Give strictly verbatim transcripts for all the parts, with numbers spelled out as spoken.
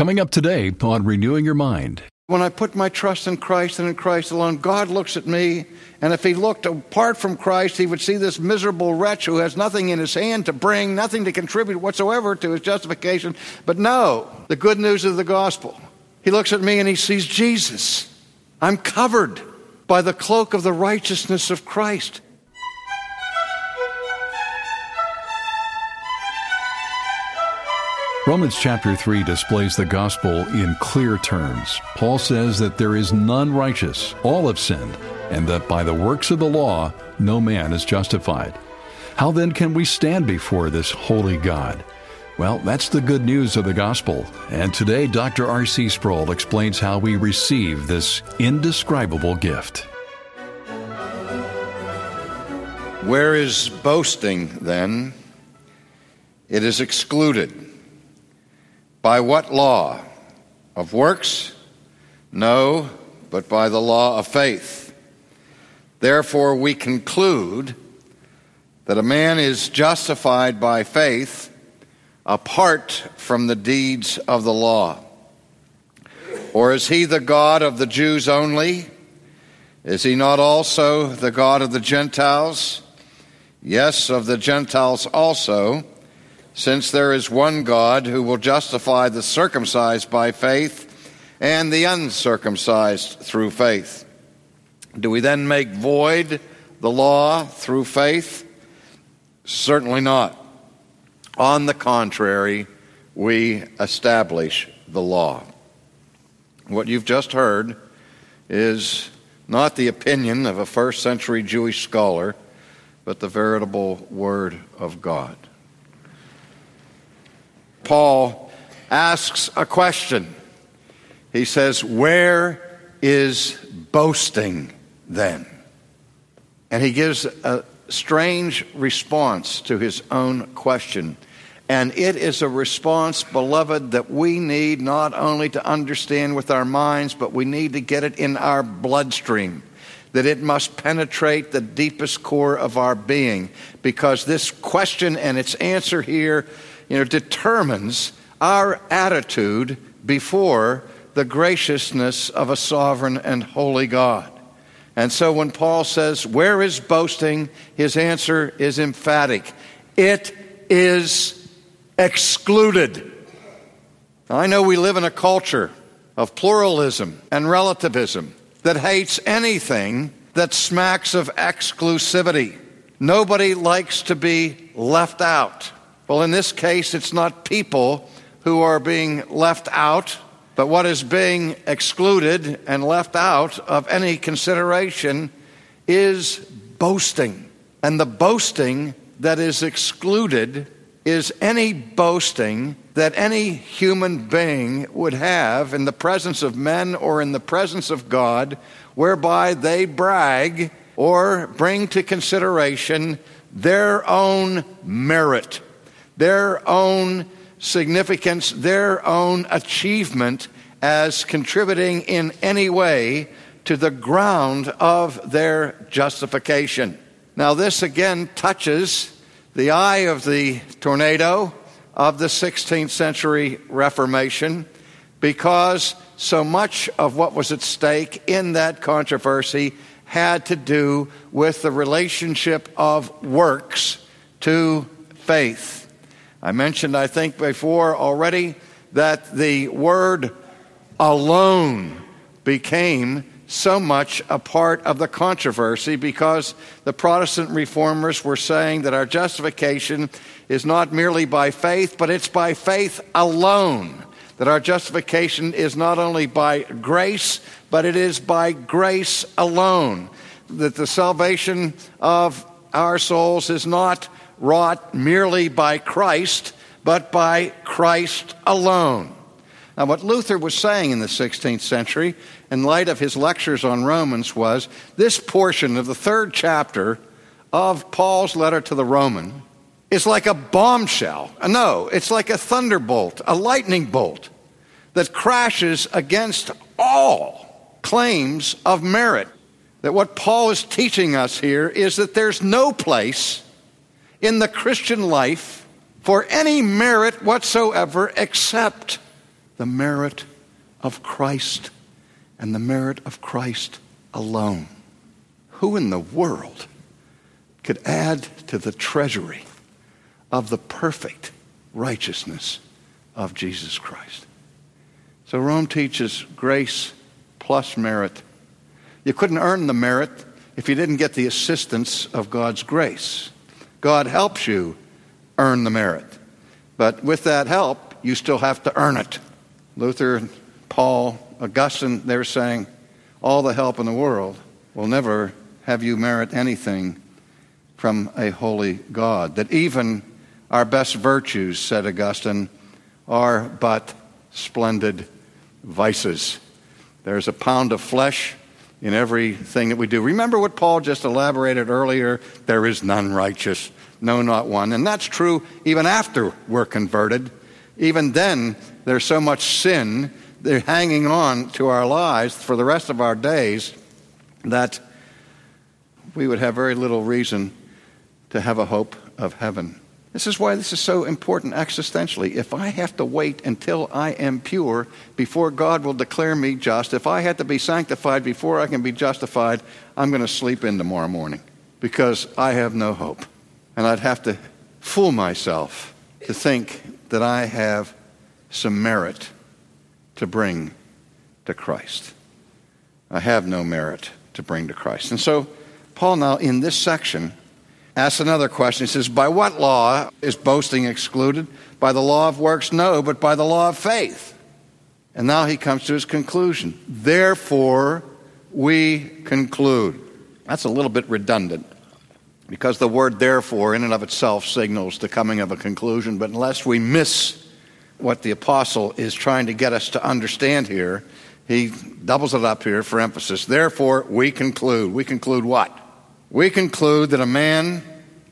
Coming up today on Renewing Your Mind. When I put my trust in Christ and in Christ alone, God looks at me, and if he looked apart from Christ, he would see this miserable wretch who has nothing in his hand to bring, nothing to contribute whatsoever to his justification. But no, the good news of the gospel. He looks at me and he sees Jesus. I'm covered by the cloak of the righteousness of Christ. Romans chapter three displays the gospel in clear terms. Paul says that there is none righteous, all have sinned, and that by the works of the law no man is justified. How then can we stand before this holy God? Well, that's the good news of the gospel. And today, Doctor R C Sproul explains how we receive this indescribable gift. Where is boasting, then? It is excluded. By what law? Of works? No, but by the law of faith. Therefore, we conclude that a man is justified by faith apart from the deeds of the law. Or is he the God of the Jews only? Is he not also the God of the Gentiles? Yes, of the Gentiles also, since there is one God who will justify the circumcised by faith and the uncircumcised through faith. Do we then make void the law through faith? Certainly not. On the contrary, we establish the law. What you've just heard is not the opinion of a first century Jewish scholar, but the veritable Word of God. Paul asks a question. He says, where is boasting then? And he gives a strange response to his own question. And it is a response, beloved, that we need not only to understand with our minds, but we need to get it in our bloodstream. That it must penetrate the deepest core of our being. Because this question and its answer here You know, determines our attitude before the graciousness of a sovereign and holy God. And so when Paul says, where is boasting? His answer is emphatic. It is excluded. Now, I know we live in a culture of pluralism and relativism that hates anything that smacks of exclusivity. Nobody likes to be left out. Well, in this case, it's not people who are being left out, but what is being excluded and left out of any consideration is boasting. And the boasting that is excluded is any boasting that any human being would have in the presence of men or in the presence of God, whereby they brag or bring to consideration their own merit, their own significance, their own achievement as contributing in any way to the ground of their justification. Now, this again touches the eye of the tornado of the sixteenth century Reformation, because so much of what was at stake in that controversy had to do with the relationship of works to faith. I mentioned, I think, before already that the word alone became so much a part of the controversy because the Protestant reformers were saying that our justification is not merely by faith, but it's by faith alone. That our justification is not only by grace, but it is by grace alone. That the salvation of our souls is not wrought merely by Christ, but by Christ alone. Now, what Luther was saying in the sixteenth century, in light of his lectures on Romans, was this portion of the third chapter of Paul's letter to the Roman is like a bombshell. No, it's like a thunderbolt, a lightning bolt that crashes against all claims of merit. That what Paul is teaching us here is that there's no place in the Christian life for any merit whatsoever except the merit of Christ and the merit of Christ alone. Who in the world could add to the treasury of the perfect righteousness of Jesus Christ? So Rome teaches grace plus merit. You couldn't earn the merit if you didn't get the assistance of God's grace. God helps you earn the merit. But with that help, you still have to earn it. Luther, Paul, Augustine, they're saying all the help in the world will never have you merit anything from a holy God. That even our best virtues, said Augustine, are but splendid vices. There's a pound of flesh in everything that we do. Remember what Paul just elaborated earlier? There is none righteous, no, not one. And that's true even after we're converted. Even then, there's so much sin, they're hanging on to our lives for the rest of our days, that we would have very little reason to have a hope of heaven. This is why this is so important existentially. If I have to wait until I am pure before God will declare me just, if I had to be sanctified before I can be justified, I'm going to sleep in tomorrow morning because I have no hope. And I'd have to fool myself to think that I have some merit to bring to Christ. I have no merit to bring to Christ. And so Paul now in this section asks another question. He says, by what law is boasting excluded? By the law of works? No, but by the law of faith. And now he comes to his conclusion. Therefore, we conclude. That's a little bit redundant because the word therefore in and of itself signals the coming of a conclusion. But unless we miss what the apostle is trying to get us to understand here, he doubles it up here for emphasis. Therefore, we conclude. We conclude what? We conclude that a man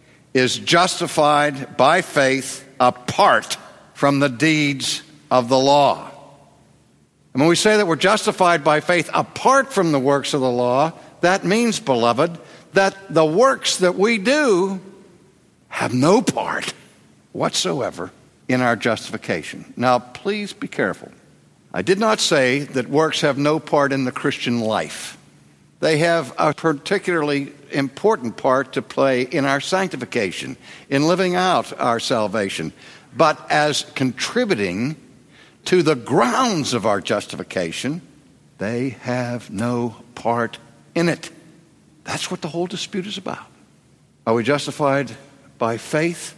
is justified by faith apart from the deeds of the law. And when we say that we're justified by faith apart from the works of the law, that means, beloved, that the works that we do have no part whatsoever in our justification. Now, please be careful. I did not say that works have no part in the Christian life. They have a particularly important part to play in our sanctification, in living out our salvation. But as contributing to the grounds of our justification, they have no part in it. That's what the whole dispute is about. Are we justified by faith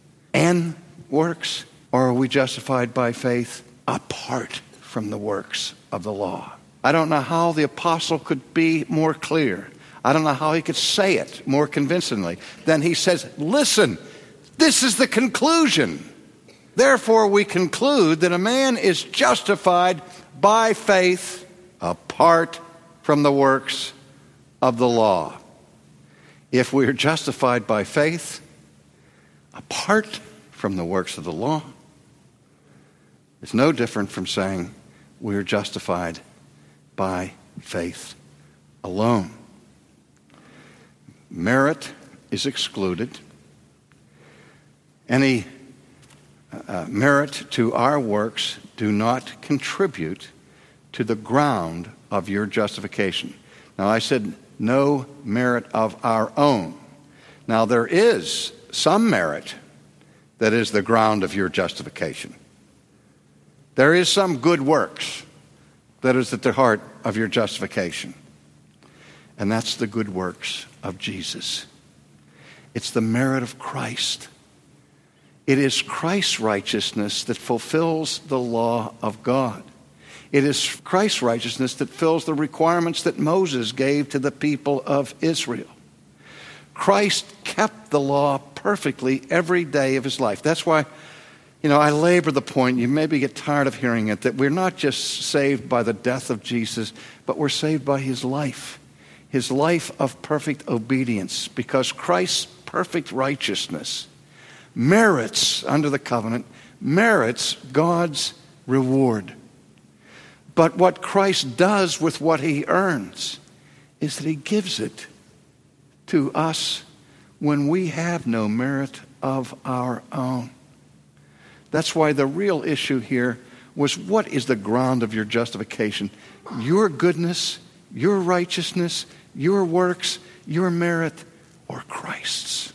and works, or are we justified by faith apart from the works of the law? I don't know how the apostle could be more clear. I don't know how he could say it more convincingly than he says, listen, this is the conclusion. Therefore, we conclude that a man is justified by faith apart from the works of the law. If we are justified by faith apart from the works of the law, it's no different from saying we are justified by faith alone. Merit is excluded. Any uh, merit to our works do not contribute to the ground of your justification. Now, I said no merit of our own. Now, there is some merit that is the ground of your justification. There is some good works that is at the heart of your justification. And that's the good works of Jesus. It's the merit of Christ. It is Christ's righteousness that fulfills the law of God. It is Christ's righteousness that fills the requirements that Moses gave to the people of Israel. Christ kept the law perfectly every day of his life. That's why, you know, I labor the point, you maybe get tired of hearing it, that we're not just saved by the death of Jesus, but we're saved by his life. His life of perfect obedience, because Christ's perfect righteousness merits, under the covenant, merits God's reward. But what Christ does with what he earns is that he gives it to us when we have no merit of our own. That's why the real issue here was, what is the ground of your justification? Your goodness, your righteousness, your works, your merit, or Christ's?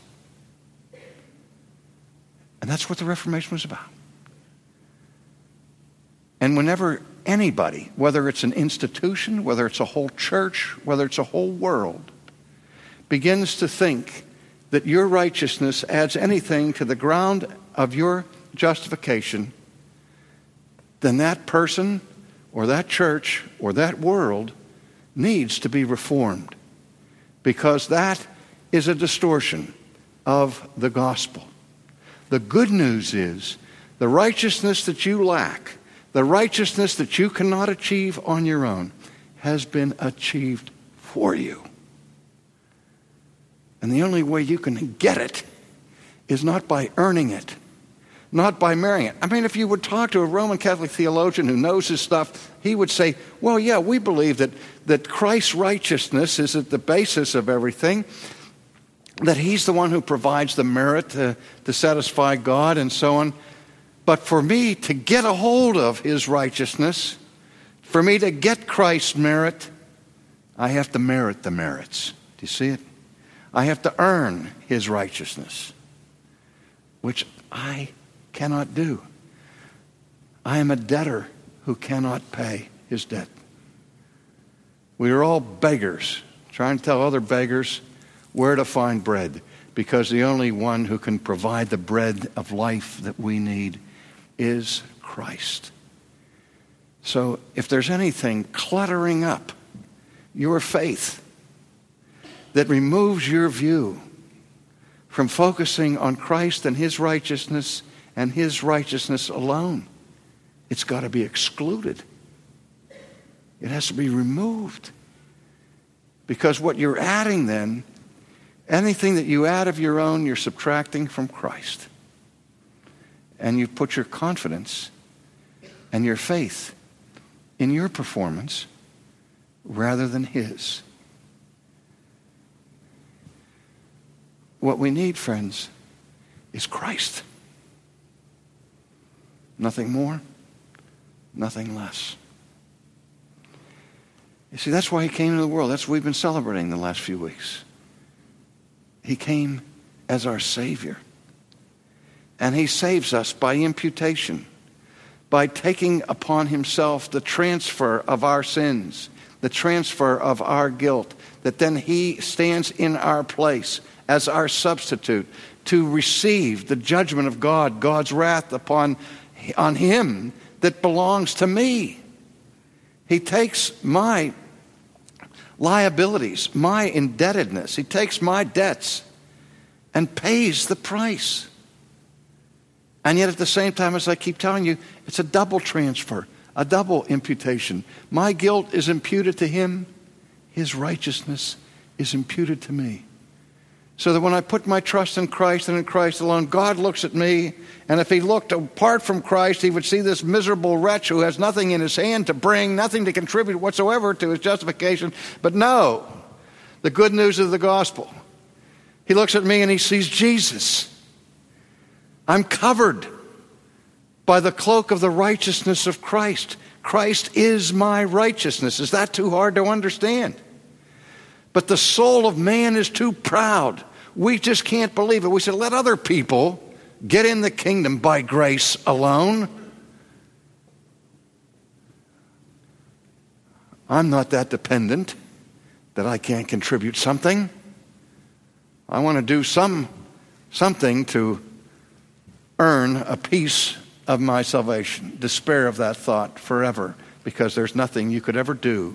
And that's what the Reformation was about. And whenever anybody, whether it's an institution, whether it's a whole church, whether it's a whole world, begins to think that your righteousness adds anything to the ground of your justification, then that person or that church or that world needs to be reformed, because that is a distortion of the gospel. The good news is the righteousness that you lack, the righteousness that you cannot achieve on your own, has been achieved for you. And the only way you can get it is not by earning it, not by marrying it. I mean, if you would talk to a Roman Catholic theologian who knows his stuff, he would say, well, yeah, we believe that, that Christ's righteousness is at the basis of everything, that he's the one who provides the merit to, to satisfy God and so on. But for me to get a hold of his righteousness, for me to get Christ's merit, I have to merit the merits. Do you see it? I have to earn his righteousness, which I cannot do. I am a debtor who cannot pay his debt. We are all beggars, trying to tell other beggars where to find bread, because the only one who can provide the bread of life that we need is Christ. So if there's anything cluttering up your faith that removes your view from focusing on Christ and his righteousness and his righteousness alone, it's got to be excluded. It has to be removed. Because what you're adding then, anything that you add of your own, you're subtracting from Christ. And you put your confidence and your faith in your performance rather than his. What we need, friends, is Christ. Nothing more, nothing less. You see, that's why he came into the world. That's what we've been celebrating the last few weeks. He came as our Savior. And he saves us by imputation, by taking upon himself the transfer of our sins, the transfer of our guilt, that then he stands in our place as our substitute to receive the judgment of God, God's wrath upon on him that belongs to me. He takes my liabilities, my indebtedness, he takes my debts and pays the price. And yet at the same time, as I keep telling you, it's a double transfer, a double imputation. My guilt is imputed to him, his righteousness is imputed to me. So that when I put my trust in Christ and in Christ alone, God looks at me, and if he looked apart from Christ, he would see this miserable wretch who has nothing in his hand to bring, nothing to contribute whatsoever to his justification. But no, the good news of the gospel. He looks at me and he sees Jesus. I'm covered by the cloak of the righteousness of Christ. Christ is my righteousness. Is that too hard to understand? But the soul of man is too proud. We just can't believe it. We said, let other people get in the kingdom by grace alone. I'm not that dependent that I can't contribute something. I want to do some something to earn a piece of my salvation. Despair of that thought forever, because there's nothing you could ever do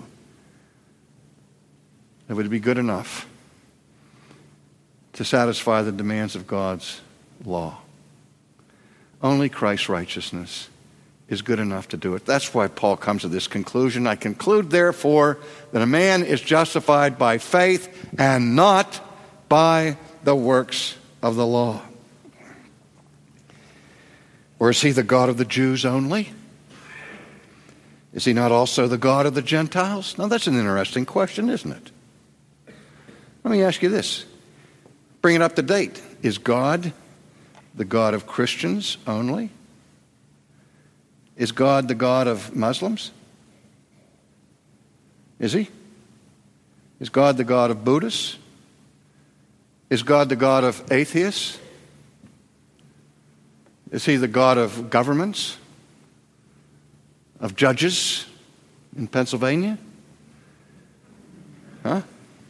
that would be good enough to satisfy the demands of God's law. Only Christ's righteousness is good enough to do it. That's why Paul comes to this conclusion. I conclude, therefore, that a man is justified by faith and not by the works of the law. Or is he the God of the Jews only? Is he not also the God of the Gentiles? Now that's an interesting question, isn't it? Let me ask you this. Bring it up to date. Is God the God of Christians only? Is God the God of Muslims? Is he? Is God the God of Buddhists? Is God the God of atheists? Is he the God of governments? Of judges in Pennsylvania? Huh?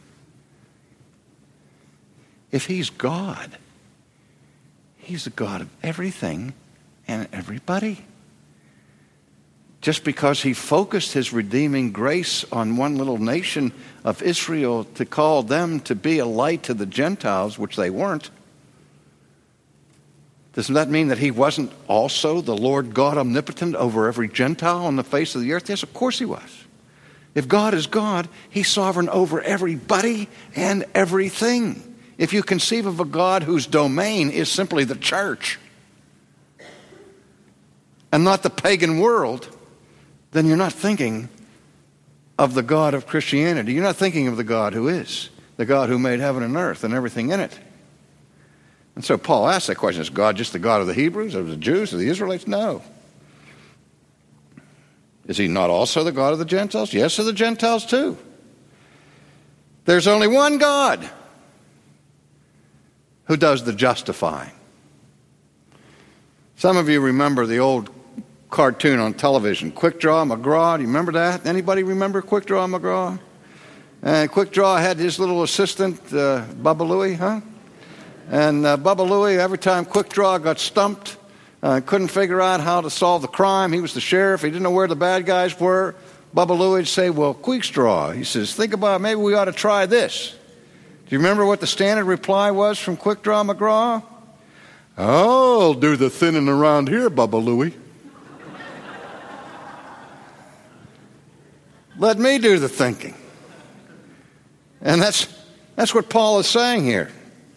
If he's God, he's the God of everything and everybody. Just because he focused his redeeming grace on one little nation of Israel to call them to be a light to the Gentiles, which they weren't, doesn't that mean that he wasn't also the Lord God omnipotent over every Gentile on the face of the earth? Yes, of course he was. If God is God, he's sovereign over everybody and everything. If you conceive of a God whose domain is simply the church and not the pagan world, then you're not thinking of the God of Christianity. You're not thinking of the God who is, the God who made heaven and earth and everything in it. And so Paul asks that question, is God just the God of the Hebrews, of the Jews, of the Israelites? No. Is he not also the God of the Gentiles? Yes, of the Gentiles too. There's only one God who does the justifying. Some of you remember the old cartoon on television, Quick Draw McGraw. Do you remember that? Anybody remember Quick Draw McGraw? And Quick Draw had his little assistant, uh, Bubba Louie, huh? And uh, Bubba Louie, every time Quick Draw got stumped, uh, couldn't figure out how to solve the crime. He was the sheriff. He didn't know where the bad guys were. Bubba Louie would say, well, Quick Draw. He says, think about it, maybe we ought to try this. Do you remember what the standard reply was from Quick Draw McGraw? I'll do the thinning around here, Bubba Louie. Let me do the thinking. And that's that's what Paul is saying here.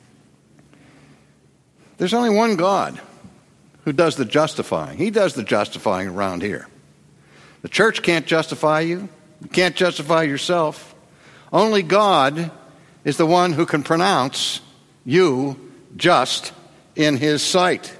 There's only one God who does the justifying. He does the justifying around here. The church can't justify you. You can't justify yourself. Only God is the one who can pronounce you just in his sight.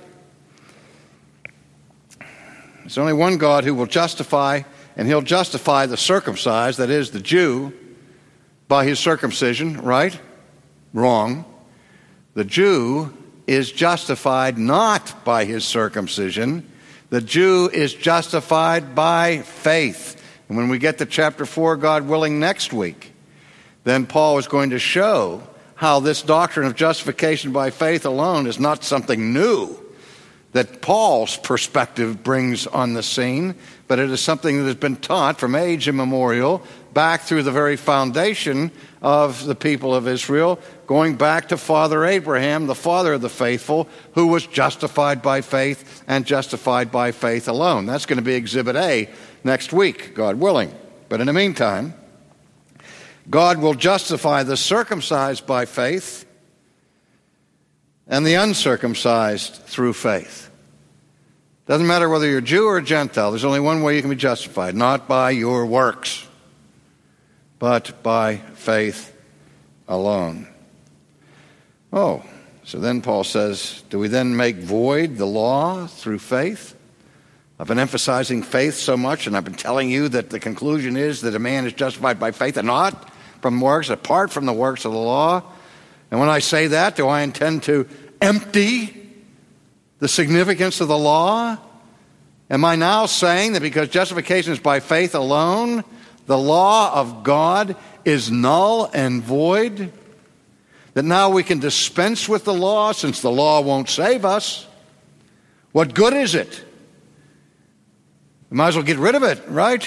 There's only one God who will justify, and he'll justify the circumcised, that is, the Jew, by his circumcision, right? Wrong. The Jew is justified not by his circumcision. The Jew is justified by faith. And when we get to chapter four, God willing, next week, then Paul is going to show how this doctrine of justification by faith alone is not something new that Paul's perspective brings on the scene, but it is something that has been taught from age immemorial back through the very foundation of the people of Israel, going back to Father Abraham, the father of the faithful, who was justified by faith and justified by faith alone. That's going to be Exhibit A next week, God willing. But in the meantime, God will justify the circumcised by faith and the uncircumcised through faith. Doesn't matter whether you're a Jew or a Gentile, there's only one way you can be justified, not by your works, but by faith alone. Oh, so then Paul says, do we then make void the law through faith? I've been emphasizing faith so much, and I've been telling you that the conclusion is that a man is justified by faith and not from works, apart from the works of the law. And when I say that, do I intend to empty the significance of the law? Am I now saying that because justification is by faith alone, the law of God is null and void? That now we can dispense with the law since the law won't save us? What good is it? We might as well get rid of it, right?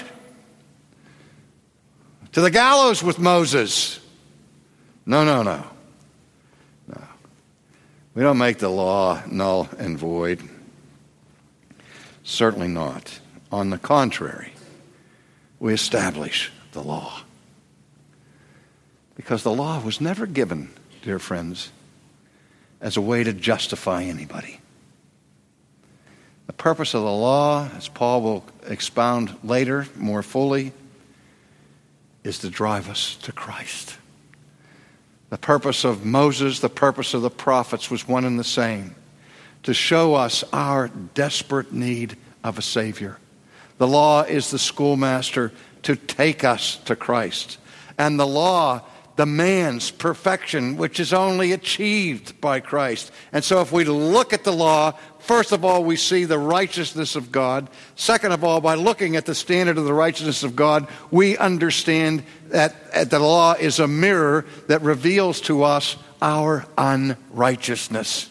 To the gallows with Moses. No, no, no. No. We don't make the law null and void. Certainly not. On the contrary, we establish the law. Because the law was never given, dear friends, as a way to justify anybody. The purpose of the law, as Paul will expound later more fully, is to drive us to Christ. The purpose of Moses, the purpose of the prophets was one and the same, to show us our desperate need of a Savior. The law is the schoolmaster to take us to Christ. And the law demands perfection, which is only achieved by Christ. And so if we look at the law, first of all, we see the righteousness of God. Second of all, by looking at the standard of the righteousness of God, we understand that the law is a mirror that reveals to us our unrighteousness,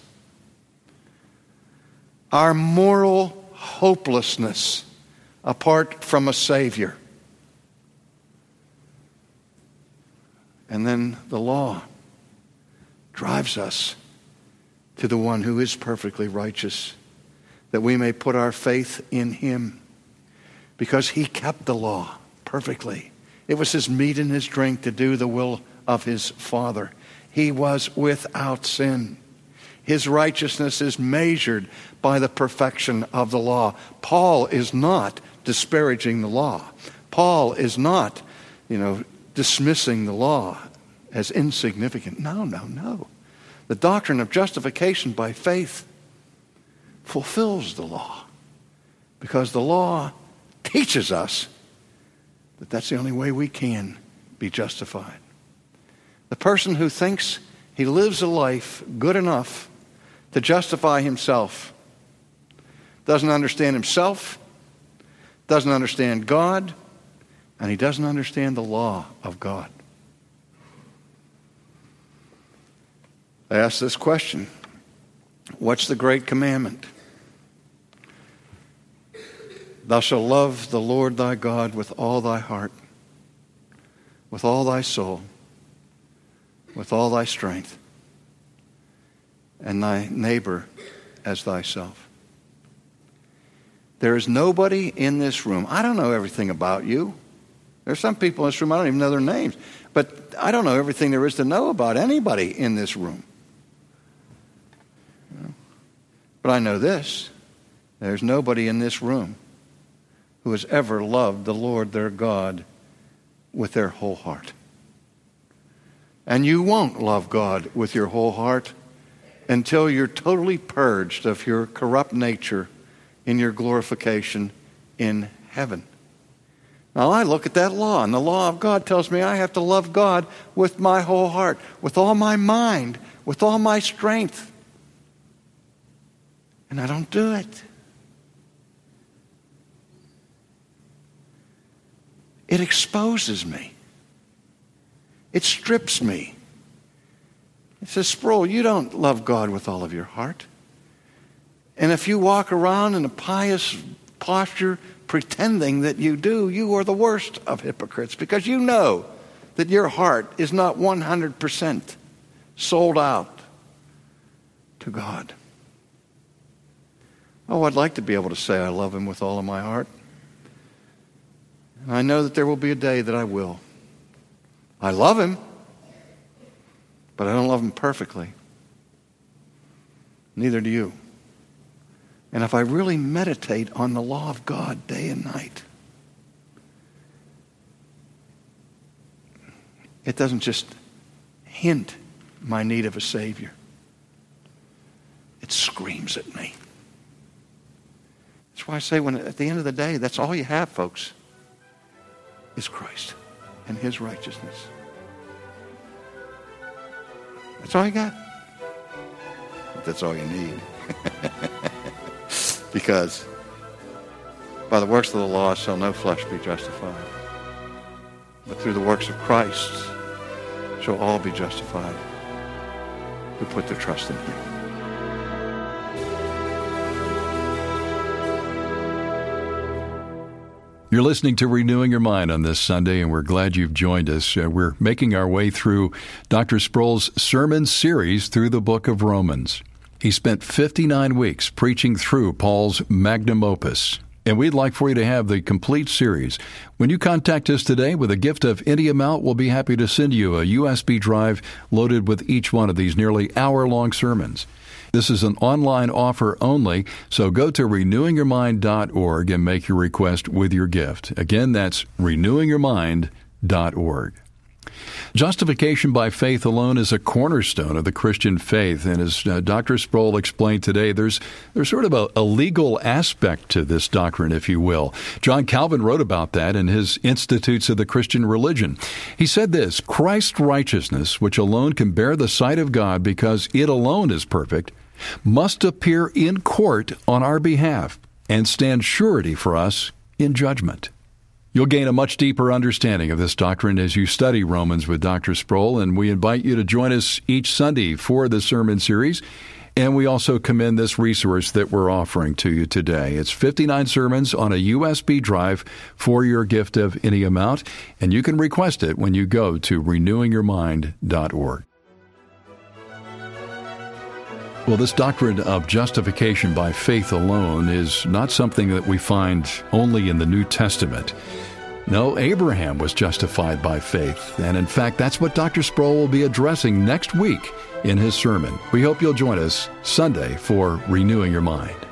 our moral hopelessness apart from a Savior. And then the law drives us to the one who is perfectly righteous, that we may put our faith in him, because he kept the law perfectly. It was his meat and his drink to do the will of his Father. He was without sin. His righteousness is measured by the perfection of the law. Paul is not disparaging the law. Paul is not, you know, dismissing the law as insignificant. No, no, no. The doctrine of justification by faith fulfills the law, because the law teaches us that that's the only way we can be justified. The person who thinks he lives a life good enough to justify himself doesn't understand himself, doesn't understand God, and he doesn't understand the law of God. I ask this question: what's the great commandment? Thou shalt love the Lord thy God with all thy heart, with all thy soul, with all thy strength, and thy neighbor as thyself. There is nobody in this room. I don't know everything about you. There's some people in this room, I don't even know their names. But I don't know everything there is to know about anybody in this room. But I know this: there's nobody in this room who has ever loved the Lord their God with their whole heart. And you won't love God with your whole heart until you're totally purged of your corrupt nature in your glorification in heaven. Now I look at that law, and the law of God tells me I have to love God with my whole heart, with all my mind, with all my strength. And I don't do it. It exposes me. It strips me. It says, Sproul, you don't love God with all of your heart. And if you walk around in a pious posture pretending that you do, you are the worst of hypocrites, because you know that your heart is not one hundred percent sold out to God. Oh, I'd like to be able to say I love him with all of my heart. And I know that there will be a day that I will. I love him, but I don't love him perfectly. Neither do you. And if I really meditate on the law of God day and night, it doesn't just hint my need of a Savior. It screams at me. That's why I say, when at the end of the day, that's all you have, folks, is Christ and his righteousness. That's all you got. But that's all you need. Because by the works of the law shall no flesh be justified, but through the works of Christ shall all be justified who put their trust in him. You're listening to Renewing Your Mind on this Sunday, and we're glad you've joined us. Uh, we're making our way through Doctor Sproul's sermon series through the book of Romans. He spent fifty-nine weeks preaching through Paul's magnum opus, and we'd like for you to have the complete series. When you contact us today with a gift of any amount, we'll be happy to send you a U S B drive loaded with each one of these nearly hour-long sermons. This is an online offer only, so go to renewing your mind dot org and make your request with your gift. Again, that's renewing your mind dot org. Justification by faith alone is a cornerstone of the Christian faith, and as uh, Doctor Sproul explained today, there's there's sort of a, a legal aspect to this doctrine, if you will. John Calvin wrote about that in his Institutes of the Christian Religion. He said this: Christ's righteousness, which alone can bear the sight of God because it alone is perfect, must appear in court on our behalf and stand surety for us in judgment. You'll gain a much deeper understanding of this doctrine as you study Romans with Doctor Sproul, and we invite you to join us each Sunday for the sermon series. And we also commend this resource that we're offering to you today. It's fifty-nine sermons on a U S B drive for your gift of any amount, and you can request it when you go to renewing your mind dot org. Well, this doctrine of justification by faith alone is not something that we find only in the New Testament. No, Abraham was justified by faith, and in fact, that's what Doctor Sproul will be addressing next week in his sermon. We hope you'll join us Sunday for Renewing Your Mind.